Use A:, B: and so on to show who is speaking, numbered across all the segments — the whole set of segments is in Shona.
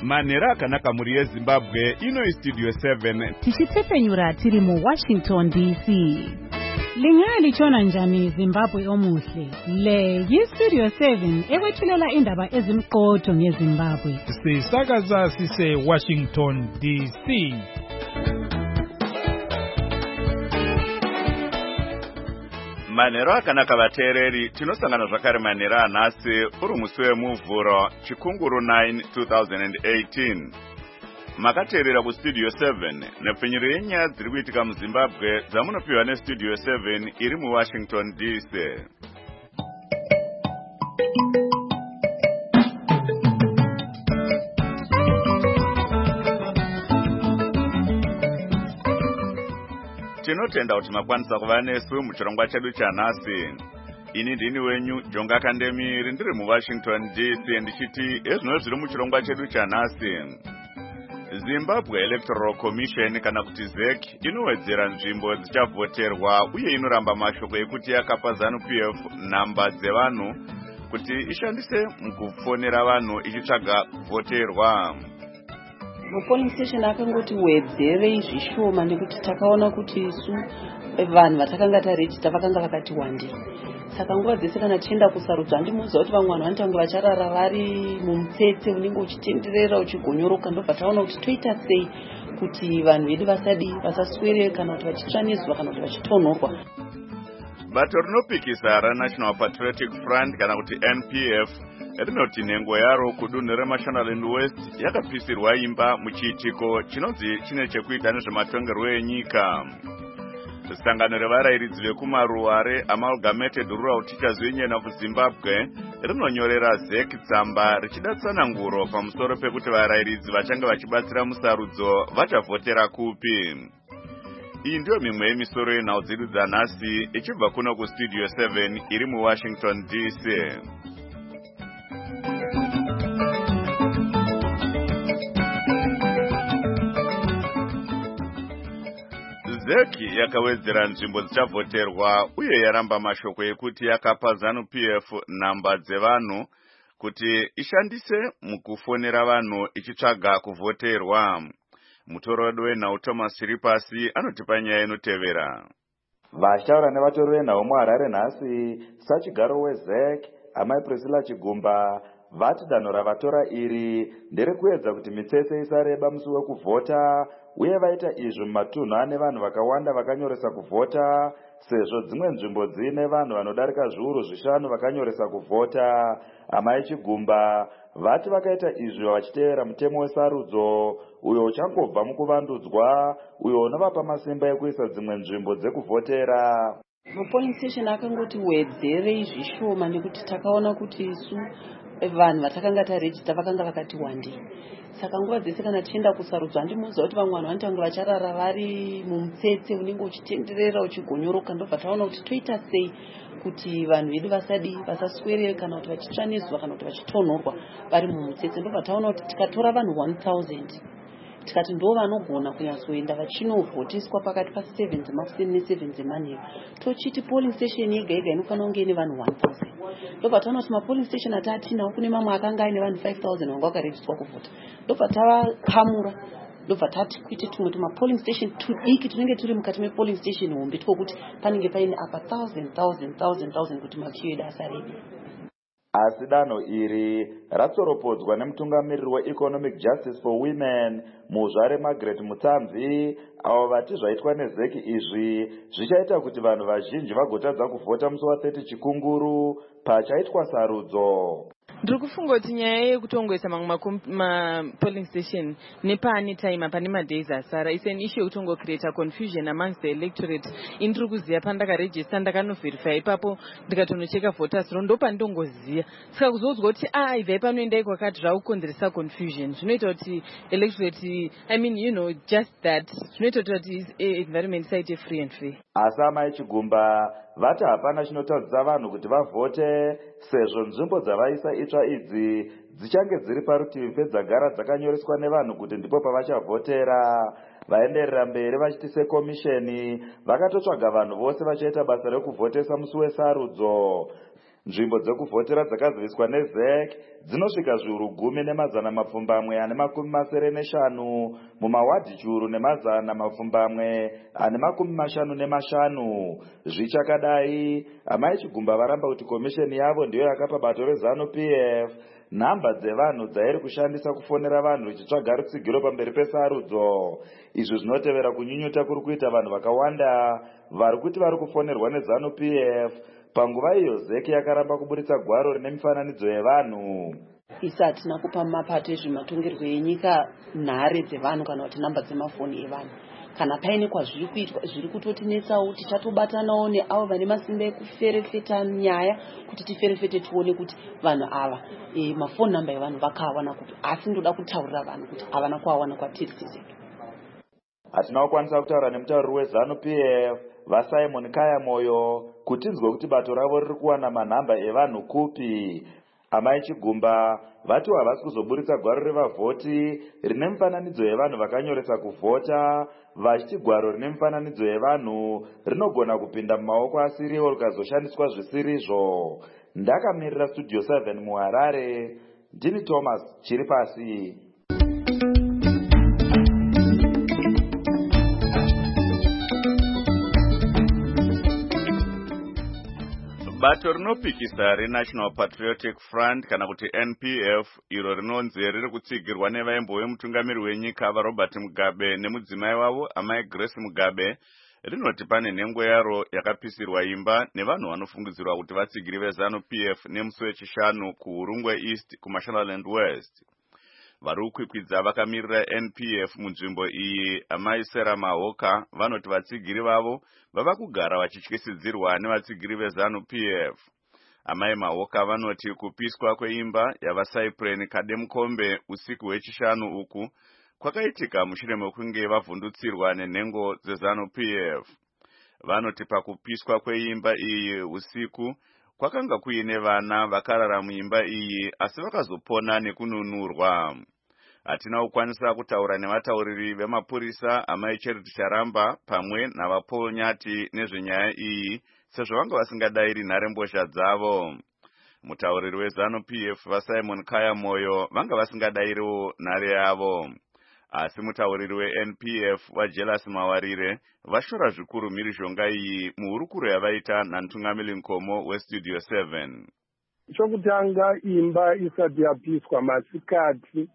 A: Manera akanaka muri yeZimbabwe ino Studio 7
B: tichitsepenyura tiri mu Washington DC. Lingali chona njani Zimbabwe omuhle. Le yi-Studio 7 ekwethulela indaba ezimqotho ngeZimbabwe.
C: Sisakaza sise Washington DC.
A: Manero akanaka vateereri tinosangana zvakare manera anhasi uri musi wemuvhuro chikunguru 9 2018. Makateerera kuStudio 7 nepfenyuro yenyaya dziri kuitika muZimbabwe dzamunopiwa neStudio 7 iri muWashington DC. Tinotenda kuti makwanisa kuva nesu muchirongwa chedu chanhasi. Ini ndini wenyu Jonga Kandemiri ndiri muWashington DC ndichiti ezvino zviri muchirongwa chedu chanhasi. Zimbabwe Electoral Commission kana kuti ZEC inowedzera nzvimbo dzichavhoterwa uye inoramba mashoko ekuti yakapa ZANU-PF nhamba dzevanhu kuti ishandise mukufonera vanhu ichitsvaga kuvhoterwa.
D: Polling station akangoti wedzerei zvishoma nekuti takaona kuti isu vanhu vatakanga tarejista vakanga vakati wandei. Saka nguva dzese kana tienda kusarudzwa ndimuudza kuti vamwe vanhu vanotanga vacharara vari mumutsetse unenge uchitenderera uchigonyoroka, ndobva taona kuti toita sei kuti vanhu vedu vasaswere kana kuti vachitsva nezuva kana kuti vachitonhorwa.
A: Bato rinopikisa raNational Patriotic Front kana kuti NPF rinoti nhengo yaro kudunhu reMashonaland West yakapisirwa imba muchiitiko chinonzi chine chekuita nezvematongerwo enyika. Sangano revarayiridzi vekumaruware Amalgamated Rural Teachers Union of Zimbabwe rinonyorera ZEC tsamba richida tsananguro pamusoro pekuti varayiridzi vachange vachibatsira musarudzo vachavhotera kupi. Iyi ndiyo mimwe yemisoro yenhau dzedu dzanhasi ichibva kuno kuStudio 7 iri muWashington DC. ZEC yakawedzera nzvimbo dzichavhoterwa uye yaramba mashoko ekuti yakapa ZANU-PF nhamba dzevanhu kuti ishandise mukufonera vanhu ichitsvaga kuvhoterwa. Mutorodi wenhau Thomas Chiripasi anotipa nyaya inotevera.
E: Vashaura nevatori venhau muHarare nhasi sachigaro weZEC Amai Priscilla Chigumba vati danho ravatora iri nderekuedza kuti mitsetse isareba musi wekuvhota uye vaita izvi mumatunhu ane vanhu vakawanda vakanyoresa kuvhota sezvo dzimwe nzvimbo dzine vanhu vanodarika zviuru 5 vakanyoresa kuvhota. Amai Chigumba vati vakaita izvi vachiteera mutemo wesarudzo uyo uchangobva mukuvandudzwa uyo unovapa masimba ekuisa dzimwe nzvimbo dzekuvhotera.
D: Polling station akangoti wedzerei zvishoma nekuti takaona kuti isu vanhu vatakanga tarejista vakanga vakati wandei. Saka nguva dzese kana tienda kusarudzwa ndimuudza kuti vamwe vanhu vanotanga vacharara vari mumutsetse unenge uchitenderera uchigonyoroka, ndobva taona kuti toita sei kuti vanhu vedu vasaswere kana kuti vachitsva nezuva kana kuti vachitonhorwa vari mumutsetse. Ndobva taona kuti tikatora vanhu 1000 tikati ndo vanogona kunyazoenda vachinovhotiswa pakati pa7 dzemakuseni ne7 dzemanheru, tochiti polling station yega yega inofanira kunge ine vanhu 1000. Ndobva taona kuti mapolling station ataatinawo kune mamwe akanga aine vanhu 5000 vanga vakarejistwa kuvhota. Ndobva tavakamura, ndobva tati kuite tumwe tumapolling station tudiki tunenge turi mukati mepolling station hombe twekuti panenge paine apa 1000 kuti makiyo edu asarebe.
E: Asi danho iri ratsoropodzwa nemutungamiriri weEconomic Justice for Women Muzvare Margaret Mutsamvi, avo vati zvaitwa neZEC izvi zvichaita kuti vanhu vazhinji vagotadza kuvhota musi wa30 chikunguru pachaitwa sarudzo.
F: Ndiri kufunga kuti nyaya yekutongoisa mamwe polling station nepane time pane madays asara is an issue yekutongocreata confusion amongst the electorate. Indiri kuziva pandakaregister ndakanoverify ipapo ndikatonocheka voters roll ndopandongoziva. Saka kuzoudzwa kuti ibvai panoendai kwakati zvakukonzeresa confusion zvinoita kuti electorate just that zvinoita kuti environment isaite free and fair.
E: Asi Amai Chigumba vati hapana chinotadzisa vanhu kuti vavhote sezvo nzvimbo dzavaisa itsva idzi dzichange dziri parutivi pedzagara dzakanyoreswa nevanhu kuti ndipo pavachavhotera. Vaenderera mberi vachiti sekomisheni vakatotsvaga vanhu vose vachaita basa rekuvhotesa musi wesarudzo. Nzvimbo dzekuvhotera dzakaziviswa neZEC dzinosvika zviuru 10,455 mumawadhi chiuru 155. Zvichakadai, amai Chigumba varamba kuti komisheni yavo ndiyo yakapa bato reZANU-PF nhamba dzevanhu dzairi kushandisa kufonera vanhu ichitsvaga rutsigiro pamberi pesarudzo. Izvi zvinotevera kunyunyuta kuri kuita vanhu vakawanda vari kuti vari kufonerwa neZANU-PF panguva iyo ZEC yakaramba kuburitsa gwaro rine mifananidzo yevanhu.
D: Isi hatina kupa mapato ezvematongerwo enyika nhare dzevanhu kana kuti namba dzemafoni evanhu. Kana paine kwazviri kuitwa zviri kutotinetsawo tichatobatanawo neavo vane masimba ekuferefeta nyaya kuti tiferefete tione kuti vanhu ava mafoni namba evanhu vakawana kuti asi ndoda kutaurira vanhu kuti havana kuawana kwatiri sezek.
E: Hatina kukwanisa kutaura nemutauriri weZANU-PF vaSimon Kayamoyo kuti nzwe kuti bato ravo riri kuwana manhamba evanhu kupi. Amai Chigumba vati havasi kuzoburitsa gwaro revavhoti rine mifananidzo yevanhu vakanyoresa kuvhota, vachiti gwaro rine mifananidzo yevanhu rinogona kupinda mumaoko asiriwo rikazoshandiswa zvisirizvo. Ndakamirira Studio 7 muHarare, ndini Thomas Chiripasi.
A: Bato rinopikisa reNational Patriotic Front kana kuti NPF iro rinonzi riri kutsigirwa nevaimbo vemutungamiri wenyika vaRobert Mugabe nemudzimai wavo amai Grace Mugabe rinoti pane nhengo yaro yakapisirwa imba nevanhu vanofungidzirwa kuti vatsigiri veZANU-PF nemusi wechishanu kuHurungwe East kuMashonaland West. Vari kukwikwidza vakamirira NPF munzvimbo iyi amai Sarah Mahoka vanoti vatsigiri vavo vava kugara vachityisidzirwa nevatsigiri veZANU-PF. Amai Mahoka vanoti kupiswa kweimba yavaCyprian Kademukombe usiku hwechishanu uku kwakaitika mushure mekunge vavhundutsirwa nenhengo dzeZANU-PF. Vanoti pakupiswa kweimba iyi usiku kwakanga kuine vana vakarara muimba iyi asi vakazopona nekununurwa. Hatina kukwanisa kutaura nevatauriri vemapurisa amai Charity Charamba pamwe navaPaul Nyati nezvenyaya iyi sezvo vanga vasingadairi nharembozha dzavo. Mutauriri weZANU-PF vaSimon Kayamoyo vanga vasingadairiwo nhare yavo. Asi mutauriri weNPF vaJelas Mawarire vashora zvikuru mhirizhonga iyi muhurukuro yavaita namutungamiri Nkomo weStudio 7.
G: Chokutanga, imba isati yapiswa masikati,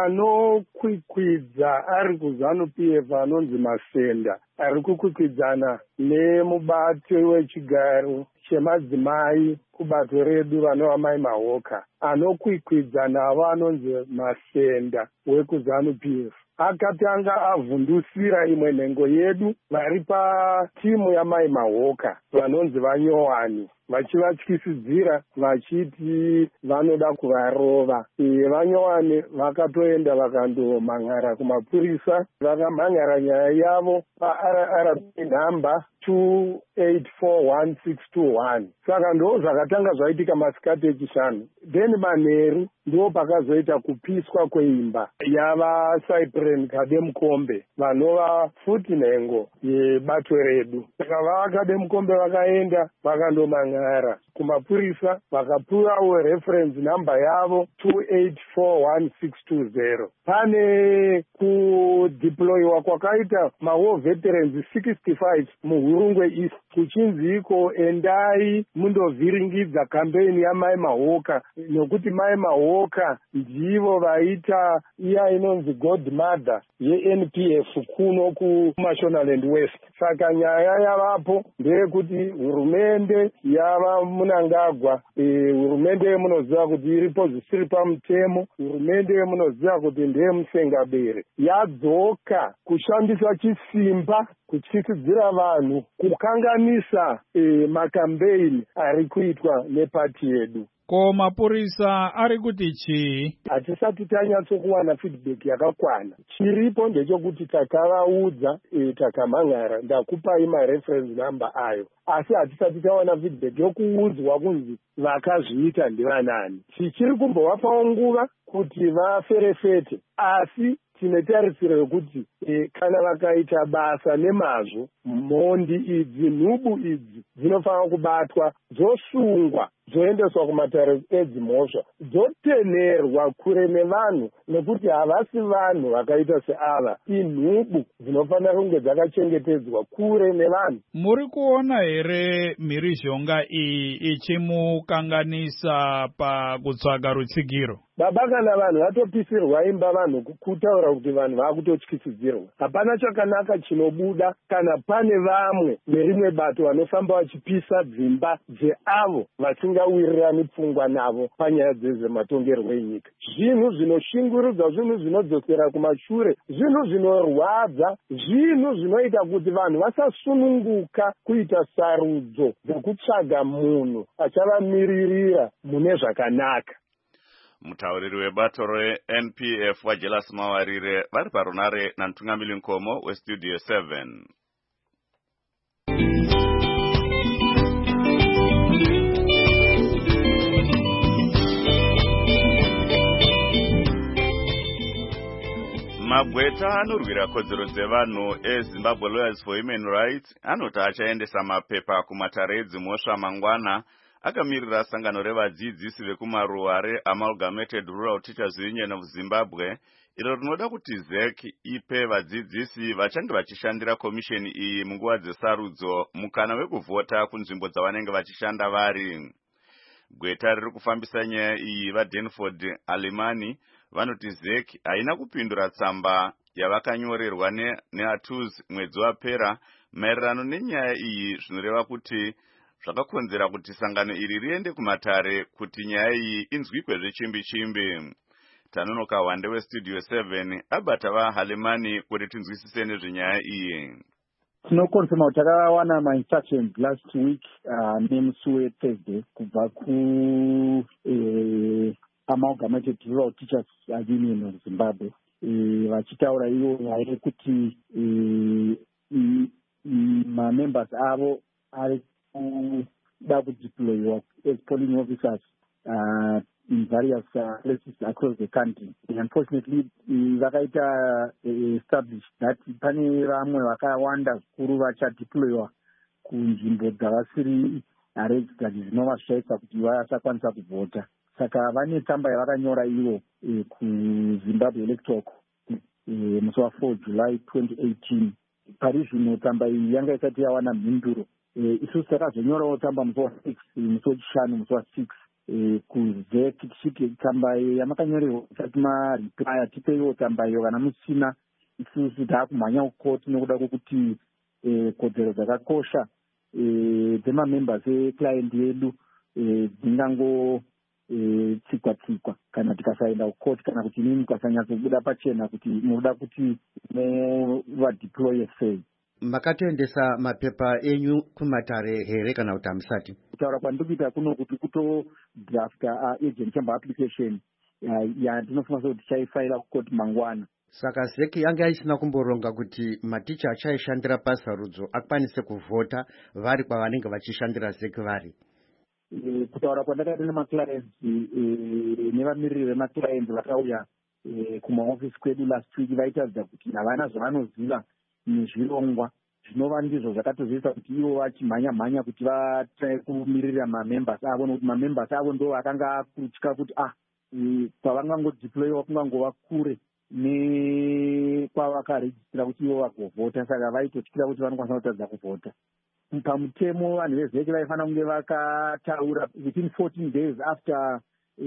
G: anokwikwidza ari kuZANU-PF anonzi Masenda ari kukwikwidzana nemubati wechigaro chemadzimai kubato redu vanova mai Mahoka anokwikwidza navo anonzi Masenda wekuZANU-PF. Akatanga avhundusira imwe nhengo yedu vari patimu yamai Mahoka vanonzi vaNyowani vachivatyisidzira vachiti vanoda kuvarova. VaNyowani vakatoenda vakandomhan'ara kumapurisa, vakamhan'ara nyaya yavo paRRP nhamba 284161. Saka ndo zvakatanga zvaitika masikati echishanu. Then manheru ndo pakazoita kupiswa kweimba yavaCyprian Kademukombe vanova futi nhengo yebato redu. Saka vaKademukombe vakaenda vakandomhan'ara kumapurisa vakapuwawo reference namba yavo 284160. Pane kudeployiwa kwakaita maWar Veterans 65 muHurungwe East kuchinzi iko endai mundovhiringidza kampeini yamai Mahoka, nokuti mai Mahoka ndivo vaita iya inonzi godmother yeNPF kuno kuMashonaland West. Saka nyaya yavapo ndeyekuti hurumende yava Munangagwa, hurumende yemunoziva kuti iripo zvisiri pamutemo, hurumende yemunoziva kuti ndeye musengabere, yadzoka kushandisa chisimba kutyisidzira vanhu kukanganisa makampeini ari kuitwa nepati yedu.
C: Ko mapurisa ari kuti chii?
G: Hatisati tanyatsokuwana feedback yakakwana. Chiripo ndechekuti takavaudza takamhan'ara, ndakupai mareference number ayo, asi hatisati tawana feedback yokuudzwa kunzi vakazviita ndivanani. Tichiri kumbovapawo nguva kuti vaferefete, asi tine tarisiro yokuti kana vakaita basa nemazvo, mhondi idzi, nhubu idzi dzinofanira kubatwa, dzosungwa, dzoendeswa kumatare edzimhosva dzotenerwa kure nevanhu, nekuti havasi vanhu vakaita seava, inhubu dzinofanira kunge dzakachengetedzwa kure nevanhu.
C: Muri kuona here mhirizhonga iyi ichimukanganisa pakutsvaga rutsigiro?
G: Baba, kana vanhu vatopisirwa imba vanhu kutaura kuti vanhu vakutotyisidzirwa, hapana chakanaka chinobuda kana pane vamwe nerimwe bato vanofamba vachipisa dzimba dzeavo vasingawirirani pfungwa navo panyaya dzezvematongerwo enyika. Zvinhu zvinoshingurudza, zvinhu zvinodzosera kumashure, zvinhu zvinorwadza, zvinhu zvinoita kuti vanhu vasasununguka kuita sarudzo dzekutsvaga munhu achavamiririra mune zvakanaka.
A: Mutauriri webato reNPF waJelas Mawarire vari parunare naMtungamiri Nkomo weStudio 7. Magweta anorwira kodzero dzevanhu eZimbabwe Lawyers for Human Rights anoti achaendesa mapepa kumatare edzimhosva mangwana, akamirira sangano revadzidzisi vekumaruwa reAmalgamated Rural Teachers Union of Zimbabwe, iro rinoda kuti ZEC ipe vadzidzisi vachange vachishandira komisheni iyi munguva dzesarudzo mukana wekuvhota kunzvimbo dzavanenge vachishanda vari. Gweta riri kufambisa nyaya iyi vaDenford Alimani vanoti ZEC haina kupindura tsamba yavakanyorerwa neATUS mwedzi wapera maererano nenyaya iyi, zvinoreva kuti zvakakonzera kuti sangano iri riende kumatare kuti nyaya iyi inzwikwe zvechimbi-chimbi. Tanonoka Wande weStudio 7 abata vaHalimani kuti tinzwisise nezvenyaya iyi.
H: Tinokonfirma kuti takawana ma-instructions last week nemusi weThursday kubva ku Amalgamated Rural Teachers Union of Zimbabwe vachitaura ivo nyaya yekuti ma-members avo ari kuda kudeployiwa as polling officers in various places across the country. Unfortunately, vakaita established that pane vamwe vakawanda zvikuru vachadeployiwa kunzvimbo dzavasiri registered zvinova zvichaita kuti vasakwanisa kuvhota. Saka vane tsamba yavakanyora ivo kuZimbabwe Electoral musi wa4 July 2018. Pari zvino tsamba iyi yanga isati yawana mhinduro. Isusu takazonyorawo tsamba musi wa6 musi wechishanu musi wa6 kuZEC tichiti tsamba yamakanyorerwa isati mareply tipeiwo tsamba iyo kana musina. Isusu taakumhanya kukoti nekuda kwokuti kodzero dzakakosha dzemamembers eclient yedu dzingango tsikwa kana tikasaenda kukoti kana kuti inini mukasanyatsobuda pachena kuti munoda kuti vadeploye sei.
I: Makatoendesa mapepa enyu kumatare here kana kuti hamusati?
H: Kutaura kwandikuita kuno kuti kutodrafta agent chamber application yatinofunga kuti tichaifaila kukoti mangwana.
I: Saka ZEC yanga isina kumboronga kuti maticha achaishandira pasarudzo akwanise kuvhota vari kwavanenge vachishandira ZEC vari?
H: Kutaura kwandakaita nemaclients nevamiriri vemaclients vakauya kumaofisi kwedu last week vaitaridza kuti havana zvavanoziva nezvirongwa zvinova ndizvo zvakatozoisa kuti ivo vachimhanya kuti vatrai kumirira mamembers avo, nokuti mamembers avo ndo vakanga akutya kuti kwavangangodeployiwa kungangova kure nekwavakaregistira kuti ivo vagovhota, saka vaitotyira kuti vanokwanisa kutadza kuvhota. Pamutemo vanhu veZEC vaifanira kunge vakataura within 14 days after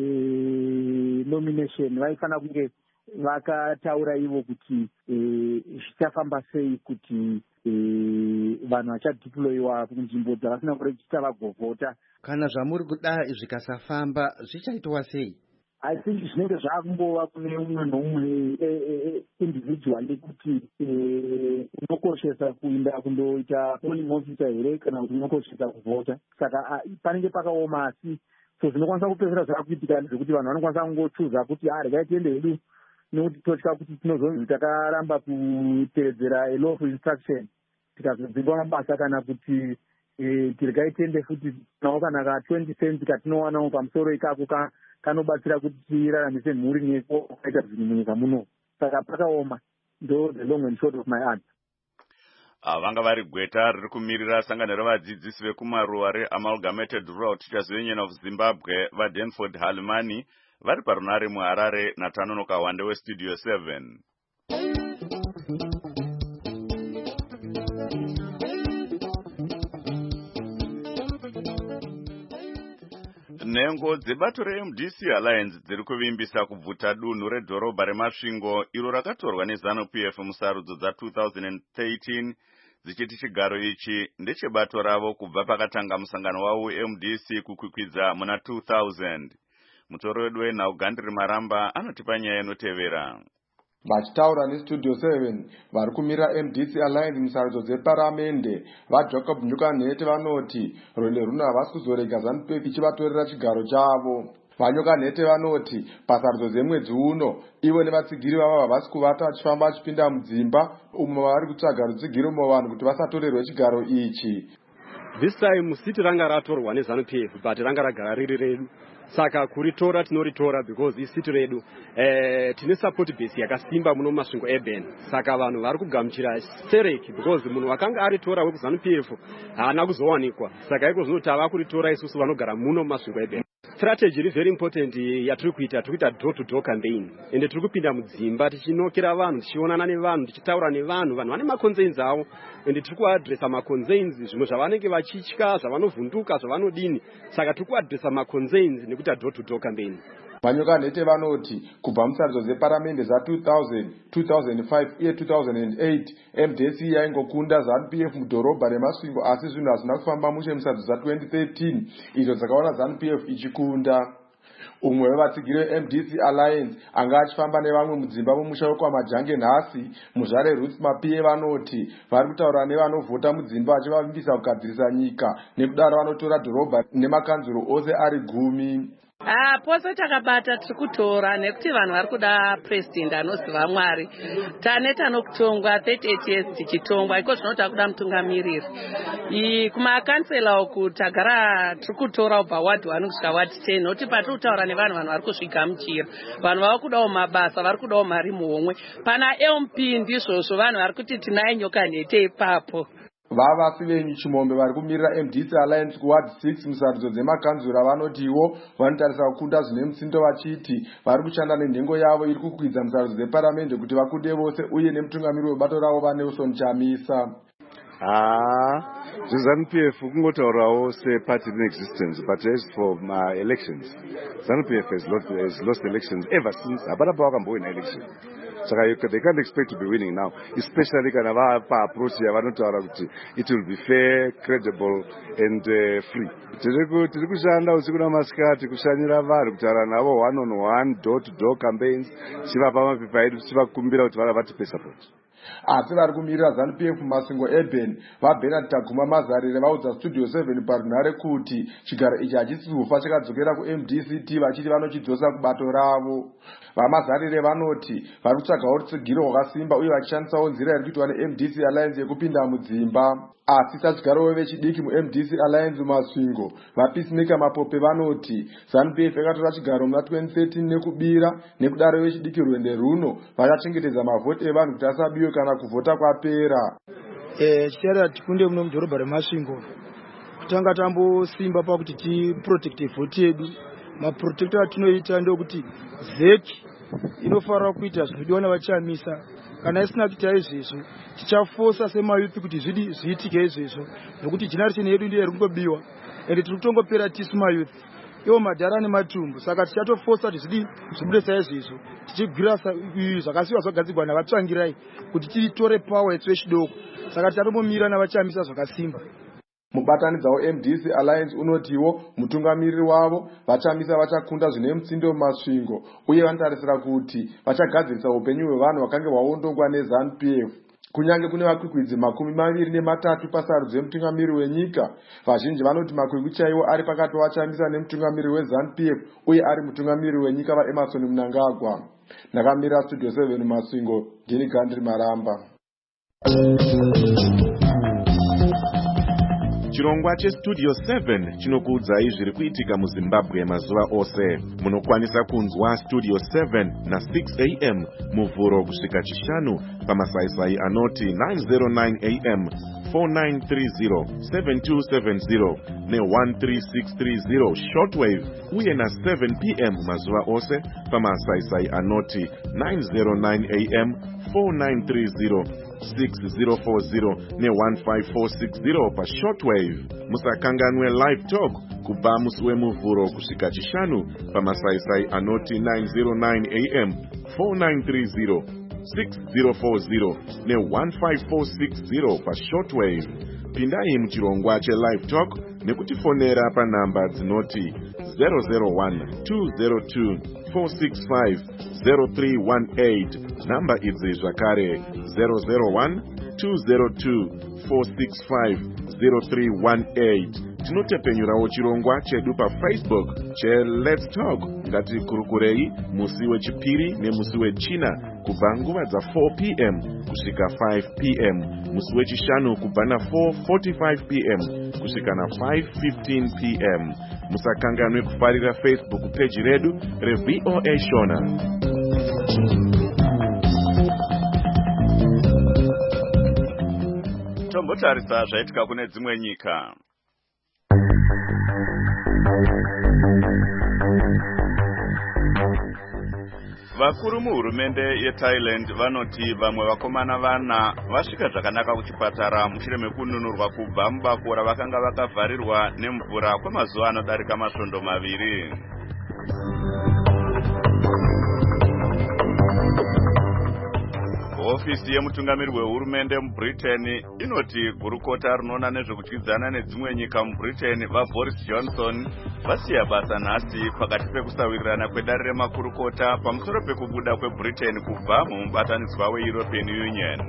H: nomination, vaifanira kunge vakataura ivo kuti zvichafamba sei kuti vanhu vachadeployiwa kunzvimbo dzavasina kuregista vagovhota.
I: Kana zvamuri kuda zvikasafamba zvichaitwa sei?
H: I think zvinenge zvakumbova kune umwe noumwe individually kuti unokoshesa kuenda kundoita polling officer here kana kuti unokoshesa kuvhota. Saka panenge pakaoma, asi so zvinokwanisa kupedzera zvakakuitika zvekuti vanhu vanokwanisa kungochuza kuti regai tiende hedu, nekuti totya kuti tinozonzi takaramba kutevedzera lawful instruction tikazodzingwa mabasa, kana kuti tiregai tiende futi nawo kana ka20 cents katinowanawo pamusoro ikako kanobatsira kuti tiraramise mhuri nekuita zvinhu munyika muno. Saka pakaoma, ndo the long and short of my answer.
A: vanga vari gweta riri kumirira sangano revadzidzisi vekumaruwa reamalgamated Rural Teachers Union of Zimbabwe vaDanford Halimani vari parunare muHarare naTanonoka Wande weStudio 7. Nhengo dzebato reMDC Alliance dziri kuvimbisa kubvuta dunhu redhorobha reMasvingo iro rakatorwa neZANU-PF musarudzo dza2013 dzichiti chigaro ichi ndechebato ravo kubva pakatanga musangano wavo weMDC kukwikwidza muna 2000. Mutoro wedu wenhau Gandri Maramba anotipa nyaya inotevera.
J: Vachitaura neStudio 7 vari kumirira MDC Alliance musarudzo dzeparamende vaJacob Nyokanhete vanoti rwendo runo havasi kuzorega ZANU-PF ichivatorera chigaro chavo. VaNyokanhete vanoti pasarudzo dzemwedzi uno ivo nevatsigiri vavo havasi kuvata vachifamba vachipinda mudzimba umo vari kutsvaga rutsigiro muvanhu kuti vasatorerwe chigaro ichi.
K: This time siti ranga ratorwa neZANU-PF but ranga ragara riri redu. Saka kuritora tinoritora because isiti redu tine support base yakasimba muno Masvingo urban. Saka vanhu vari kugamuchira sereki because munhu wakanga aritora wekuZANU-PF haana kuzowanikwa. Saka iko zvinoti ava kuritora isusu vanogara muno Masvingo urban. Strategy is very important yatiri kuita door to door campaign ende tiri kupinda mudzimba tichinokera vanhu tichionana nevanhu tichitaura nevanhu vanhu vane maconcerns avo ende tiri kuadressa maconcerns zvimwe zvavanenge vachitya zvavanovhunduka zvavanodini saka tiri kuadressa maconcerns nekuita door to door campaign.
J: VaNyokanhete vanoti kubva musarudzo dzeparamende za2000, 2005 uye 2008 MDC yaingokunda ZANU-PF mudhorobha reMasvingo asi zvinhu hazvina kufamba mushe musarudzo za2013 idzo dzakaona ZANU-PF ichikunda. Umwe wevatsigiri veMDC Alliance anga achifamba nevamwe mudzimba mumusha wekwamajange nhasi muzvare Ruth Mapie vanoti vari kutaura nevanovhota mudzimba vachivavimbisa kugadzirisa nyika nekudaro vanotora dhorobha nemakanzuro ose ari 10.
L: Pose takabata tiri kutora nekuti vanhu vari kuda president anoziva Mwari. Tane tanokutongwa 38 years tichitongwa iko zvinoti kuda mutungamiriri. Kumakansela uku tagara tiri kutora ubva ward 1 kusvika ward 10 noti patiri kutaura nevanhu vari kusvigamuchira. Vanhu vari kudawo mabasa, vari kudawo mari muhomwe. Pana MP ndizvozvo vanhu vari kuti tinai Nyokanhete ipapo.
J: Vavasi venyu Chimombe vari kumirira MDC Alliance kuward 6 musarudzo dzemakanzura vanotiwo vanotarisa kukunda zvine mutsindo vachiti vari kushanda nenhengo yavo iri kukwidza musarudzo dzeparamende kuti vakunde vose uye nemutungamiri webato ravo vaNelson Chamisa.
M: ZANU-PF kungotaurawo separty in existence, but as for my elections, ZANU-PF has lost elections ever since hapana pavakamboina election. Saka they can't expect to be winning now, especially kana vapa approach yavanotaura kuti it will be fair, credible and free. Tiri kushanda usiku namasikati kushanyira vanhu kutaura navo 1-on-1 door to door campaigns chivapa mapepa edu chivakumbira kuti vatipe support.
J: Asi vari kumirira ZANU-PF muMasvingo urban vaBernard Taguma Mazarire vaudza Studio 7 parunare kuti chigaro ichi hachisi kufa chakadzokera kuMDCT vachiti vanochidzosa kubato ravo. VaMazarire vanoti vari kutsvagawo rutsigiro rwakasimba uye vachishandisawo nzira iri kuitwa neMDC Alliance yekupinda mudzimba. Asi sachigarowo vechidiki muMDC Alliance muMasvingo vaPeacemaker Mapope vanoti ZANU-PF yakatora chigaro muna 2013 nekubira nekudaro vechidiki rwende runo vachachengetedza mavhoti evanhu kuti asabiwe kana kuvhota kwapera.
N: Chitarira tikunde muno mudhorobha reMasvingo kutanga tambosimba pakuti tiprotecte vhoti yedu. Maprotector atinoita ndokuti zeki inofanira kuita zvinodiwa navaChamisa. Kana isina kuita izvezvo tichafosa semayuthi kuti zviitike izvezvo nokuti generation yedu ndiyo iri kungobiwa ende tiri kutongopera tisu mayuthi iwo madhara nematumbu. Saka tichatofosa kuti zvibudisa izvezvo tichigwira zvakasiwa zvagadzirwa navatsvangirai kuti titore power yetsu yechidoko. Saka tichatombomira navaChamisa zvakasimba.
J: Mubatanidzwa weMDC Alliance unotiwo mutungamiriri wavo vaChamisa vachakunda zvine mutsindo muMasvingo uye vanotarisira kuti vachagadzirisa upenyu hwevanhu vakange vaondongwa neZANU-PF. Kunyange kune vakwikwidzi 23 pasarudzo yemutungamiriri wenyika, vazhinji vanoti makwikwi chaiwo ari pakati pavaChamisa nemutungamiriri weZANU-PF uye ari mutungamiriri wenyika vaEmerson Mnangagwa. Ndakamirira Studio 7 Masvingo, ndini Gandri Maramba.
O: Chirongwa cheStudio 7 chinokuudzai zviri kuitika muZimbabwe mazuva ose. Munokwanisa kunzwa Studio 7 na 6 am muvhuro kusvika chishanu pamasaisai anoti 909 am, 4930, 7270 ne13630 shortwave uye na 7 pm mazuva ose pamasaisai anoti 909 am, 4930, 6040 ne15460 pa shortwave. Musakanganwe live talk kubva musi wemuvhuro kusvika chishanu pamasaisai anoti 909 am, 4930, 6040 ne15460 pa shortwave. Pindai muchirongwa chelive talk nekutifonera panhamba dzinoti 001-202-465-0318. Namba idzi zvakare 001-202-465-0318. Tinotepenyurawo chirongwa chedu paFacebook cheLet's Talk. Ngatikurukurei musi wechipiri nemusi wechina kubva nguva dza4 pm kusvika 5 pm, musi wechishanu kubva na4:45 pm kusvika na5:15 pm. Musakanganwe kufarira Facebook page redu reVOA Shona.
A: Tombotarisa zvaitika kune dzimwe nyika. Vakuru muhurumende yeThailand vanoti vamwe vakomana vana vasvika zvakanaka kuchipatara mushure mekununurwa kubva mubako ravakanga vakavharirwa nemvura kwemazuva anodarika masvondo 2. Ofisi yemutungamiri wehurumende muBritain inoti gurukota rinoona nezvekudyidzana nedzimwe nyika muBritain vaBoris Johnson vasiya basa nhasi pakati pekusawirirana kwedare remakurukota pamusoro pekubuda kweBritain kubva mumubatanidzwa weEuropean Union.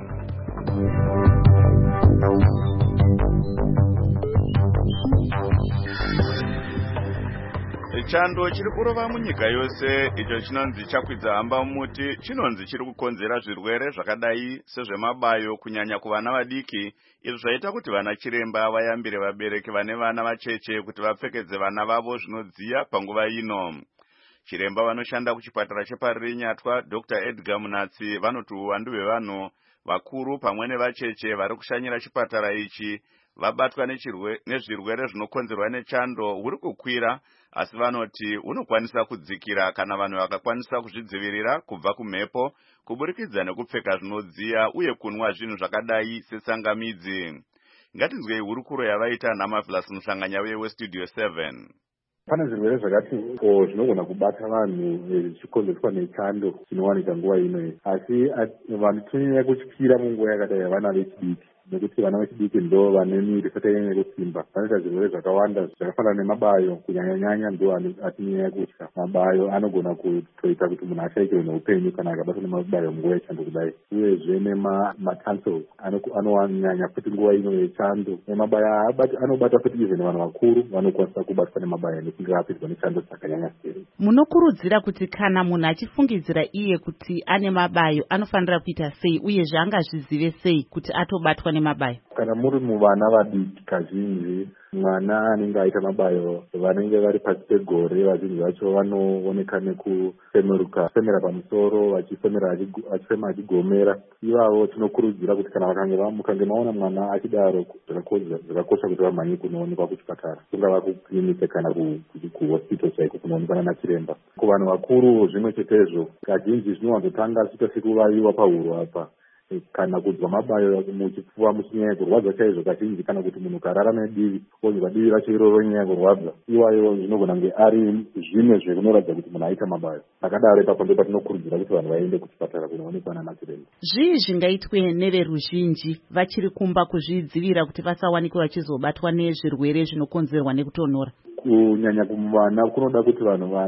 A: Chando chiri kurova munyika yose icho chinonzi chakwidza hamba mumuti chinonzi chiri kukonzera zvirwere zvakadai sezvemabayo kunyanya kuvana vadiki. Izvi zvaita kuti vana chiremba vayambire vabereki vane vana vacheche kuti vapfekedze vana vavo zvinodziya panguva ino. Chiremba vanoshanda kuchipatara chepariri Nyatwa Dr. Edgar Munatsi vanoti uwandu hwevanhu vakuru pamwe nevacheche vari kushanyira chipatara ichi vabatwa nezvirwere zvinokonzerwa nechando huri kukwira, asi vanoti unokwanisa kudzikira kana vanhu vakakwanisa kuzvidzivirira kubva kumhepo kuburikidza nekupfeka zvinodziya uye kunwa zvinhu zvakadai setsangamidzi. Ngatinzwei hurukuro yavaita naMavlas Muhlanganya weStudio 7.
P: Pane zvirwere zvakati zvinogona kubata vanhu zvichikonzerwa nechando chinowanika nguva ino, asi vanhu tinonyanya kutyira munguva yakadai yavana vechidiki, nekuti vana vechidiki ndo vane miri isati kusimba. Vanoita zvirwere zvakawanda zvakafanana nemabayo, kunyanya ndo atinyanya kutya. Mabayo anogona kutoita kuti munhu ashaikirwe neupenyu kana akabatwa nemabayo munguva yechando kudai, uyezve nematansels anonyanya futi nguva ino yechando. Mabayo anobata futi even vanhu vakuru vanokwanisa kubatwa nemabayo nekunge vapedzwa nechando dzakanyanya sei.
Q: Munokurudzira kuti kana munhu achifungidzira iye kuti ane mabayo anofanira kuita sei uyezve angazvizive sei kuti atobatwa nemabayo?
P: Kana muri muvana vadiki, kazhinji mwana anenge aita mabayo vanenge vari pasi pegore, vazhinji vacho vanooneka nekufemera pamusoro, achifema achigomera. Ivavo tinokurudzira kuti kana mukange maona mwana achidaro, zvakakosha kuti vamhanye kunoonekwa kuchipatara, kungava kukiriniki kana kuhospital chaiko kunoonekwa nachiremba. Kuvanhu vakuru zvimwe chetezvo, kazhinji zvinowanzotanga zviita sekuvaviwa pahuro apa, kana kudzwa mabayo muchipfuva muchinyanya kurwadza chaizvo kazhinji, kana kuti munhu karara nedivi onzwa divi racho iroro nyanya kurwadza, iwayo zvinogona kunge ari zvimwe zvinoratidza kuti munhu aita mabayo. Akadaro ipapo ndipo patinokurudzira kuti vanhu vaende kuchipatara kunoonekwa nanachiremba.
Q: Zvii zvingaitwe neveruzhinji vachiri kumba kuzvidzivira kuti vasawanikwe vachizobatwa nezvirwere zvinokonzerwa nekutonhora?
P: Kunyanya kuvana kunoda kuti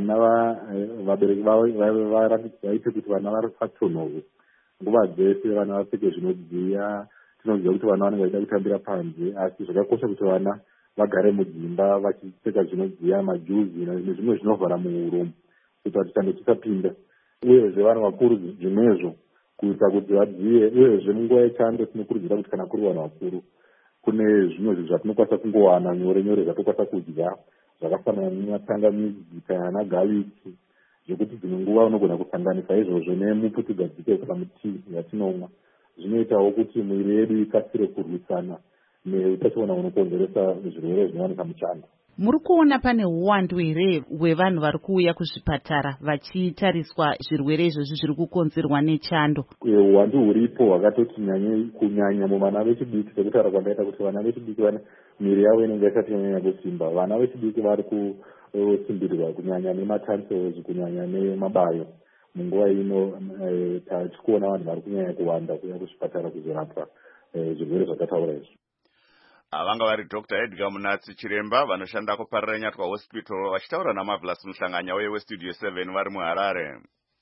P: vabereki vaite kuti vana vatonhorwe nguva dzese, vana vapfeke zvinodziya. Tinoziva kuti vana vanenge vachida kutambira panze, asi zvakakosha kuti vana vagare mudzimba vachipfeka zvinodziya, majuzi nezvimwe zvinovhara muromo kuita kuti chando chisapinda. Uyezve vanhu vakuru zvimwezvo kuita kuti vadziye. Uyezve munguva yechando tinokurudzira kuti kana kuri vanhu vakuru kune zvimwe zvinhu zvatinokwanisa kungowana nyore nyore zvatokwanisa kudya zvakafanana nematsangamidzi kana nagariki zvekuti dzimwe nguva unogona kusanganisa izvozvo nemuputugadzike kana mutii yatinomwa. Zvinoitawo kuti mwiri yedu ikasire kurwisana neutachiona unokonzeresa zvirwere zvinowanika muchando.
Q: Muri kuona pane uwandu here hwevanhu vari kuuya kuzvipatara vachitariswa zvirwere izvozvi zviri kukonzerwa nechando?
P: Uwandu huripo hwakatoti kunyanya muvana vechidiki, sekutaura kwandaita kuti vana vechidiki miri yavo inenge isati yanyanya kusimba. Vana vechidiki vari kusimbirirwa kunyanya nematonsils, kunyanya nemabayo. Munguva ino tachikuona vanhu vari kunyanya kuwanda kuuya kuzvipatara kuzorapwa zvirwere zvakataura izvi.
A: Vanga vari Dr. Edgar Munatsi Chiremba vanoshanda kuparira Nyatwa Hospital vachitaura naMarvelous Muhlanganya weStudio 7 vari muHarare.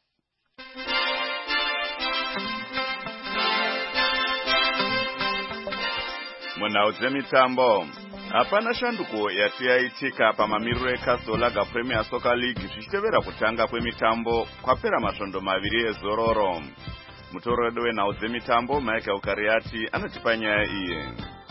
A: Munhau dzemitambo, hapana shanduko yati yaitika pamamiriro eCastle Lager Premier Soccer League zvichitevera kutanga kwemitambo kwapera masvondo maviri ezororo. Mutoredo wenhau dzemitambo Michael Kariati anotipa nyaya iyi.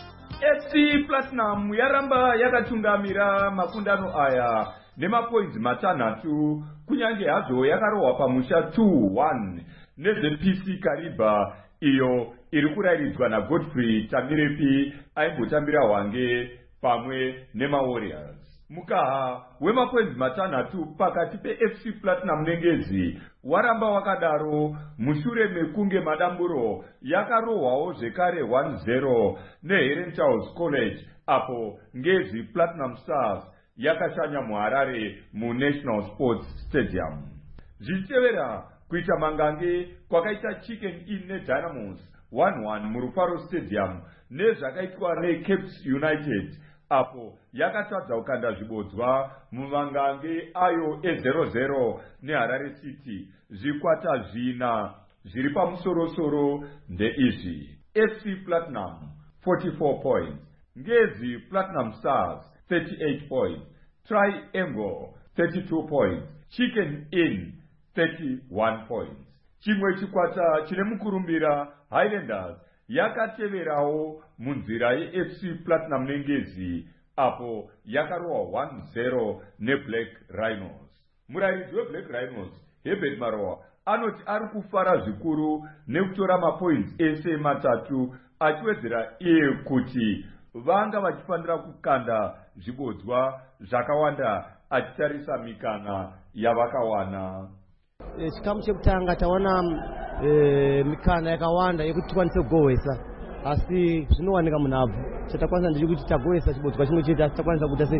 C: FC Platinum yaramba yakatungamira makundano aya nemapoints matanhatu kunyange hazvo yakarohwa pamusha 2-1 neZPC Kariba iyo iri kurayiridzwa naGodfrey Tamirepi aimbotambira Hwange pamwe nemaWarriors. Mukaha wemapoints matanhatu pakati peFC Platinum neNgezi waramba wakadaro mushure mekunge madamburo yakarohwawo zvekare 1-0 neHerentals College apo Ngezi Platinum Stars yakashanya muHarare muNational Sports Stadium. Zvichitevera kuita mangange kwakaita Chicken Inn neDynamos 1-1 muRufaro Stadium nezvakaitwa neCapes United apo yakatadza kukanda zvibodzwa mumangange ayo e0-0 neHarare City. Zvikwata zvina zviri pamusorosoro ndeizvi: FC Platinum 44 points, Ngezi Platinum Stars 38 points, Triangle 32 points, Chicken Inn 31 points. Chimwe chikwata chine mukurumbira Highlanders yakateverawo munzira yeFC Platinum neNgezi apo yakarohwa 1-0 neBlack Rhinos. Murairidzi weBlack Rhinos Herbert Marowa anoti ari kufara zvikuru nekutora mapoints ese matatu achiwedzera iye kuti vanga vachifanira kukanda zvibodzwa zvakawanda achitarisa mikana yavakawana.
R: Chikamu chekutanga tawana mikana yakawanda yekuti tikwanise kugohwesa, asi zvinowanika munhabvu. Chatakwanisa ndechekuti tagohwesa chibodzwa chimwe chete, asi takwanisa kuita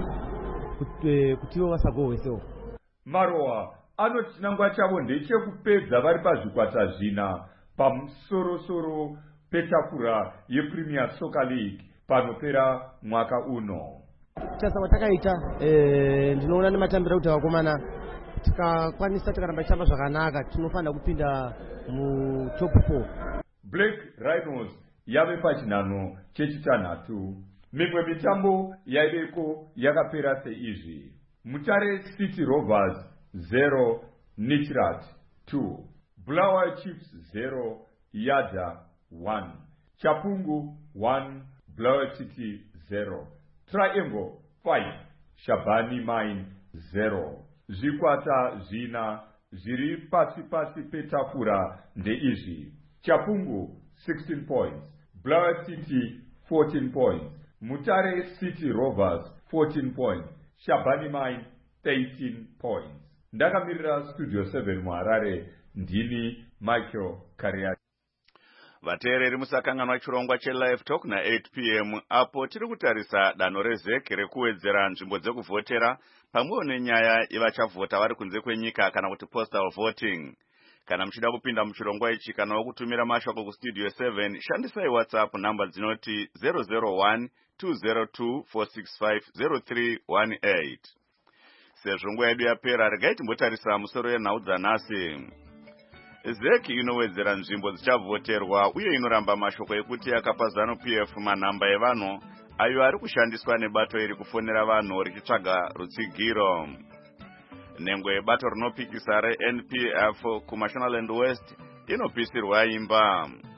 R: kuti ivo vasagohwesewo.
C: Marowa anoti chinangwa chavo ndechekupedza vari pazvikwata zvina pamusorosoro petafura yePremier Soccer League panopera mwaka uno.
R: Chasa watakaita ndinoona nematambiro kuti vakomana tikakwanisa tikaramba tichitamba zvakanaka tinofanira kupinda mutop 4.
C: Black Rhinos yave pachinhano chechitanhatu. Mimwe mitambo yaiveko yakapera seizvi: Mutare City Rovers 0, Nichirat 2, Bulawayo Chiefs 0, Yada 1, Chapungu 1, Bulawayo City 0, Triangle 5, Shabani Mine 0. Zvikwata zvina zviri pasi petafura ndeizvi: Chapungu 16 points, Bulawayo City 14 points, Mutare City Rovers 14 points, Shabani Mine 13 points. Ndakamirira Studio 7 muHarare, ndini Michael Kariati.
A: Vateereri musakanganwa chirongwa cheLive Talk na8 p.m. apo tiri kutarisa danho rezeki rekuwedzera nzvimbo dzekuvhotera pamwewo nenyaya yevachavhota vari kunze kwenyika kana kuti postal voting. Kana muchida kupinda muchirongwa ichi kana wokutumira mashoko kuStudio 7, shandisai WhatsApp namba dzinoti 001 202 465 0318. Sezvo nguva yedu yapera, regai timbotarisa musoro yenhau dzanhasi. Zeki inowedzera nzvimbo dzichavhoterwa uye inoramba mashoko ekuti yakapa ZANU-PF manhamba evanhu ayo ari kushandiswa nebato iri kufonera vanhu richitsvaga rutsigiro. Nhengo yebato rinopikisa reNPF kuMashonaland West inopisirwa imba.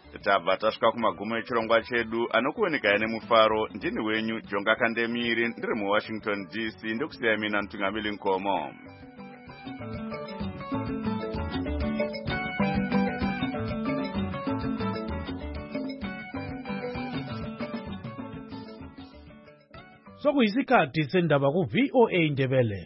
A: tabva tasvika kumagumo echirongwa chedu anokuonekaya nemufaro. Ndini wenyu Jonga Kandemiri, ndiri muWashington DC, ndikusiya mina Mtungamili Nkomo.
S: Sokuyisikhathi sendaba ku VOA Ndebele.